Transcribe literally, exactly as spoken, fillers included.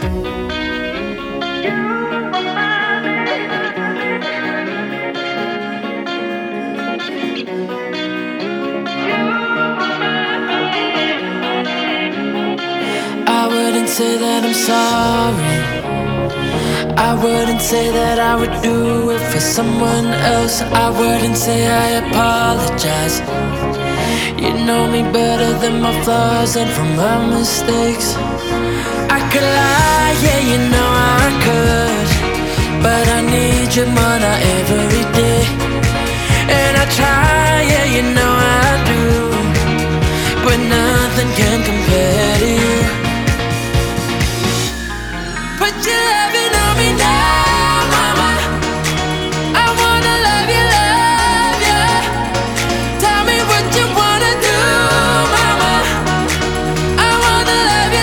I wouldn't say that I'm sorry. I wouldn't say that I would do it for someone else. I wouldn't say I apologize. You know me better than my flaws and from my mistakes. I could lie, yeah, you know I could, but I need you more now every day. And I try, yeah, you know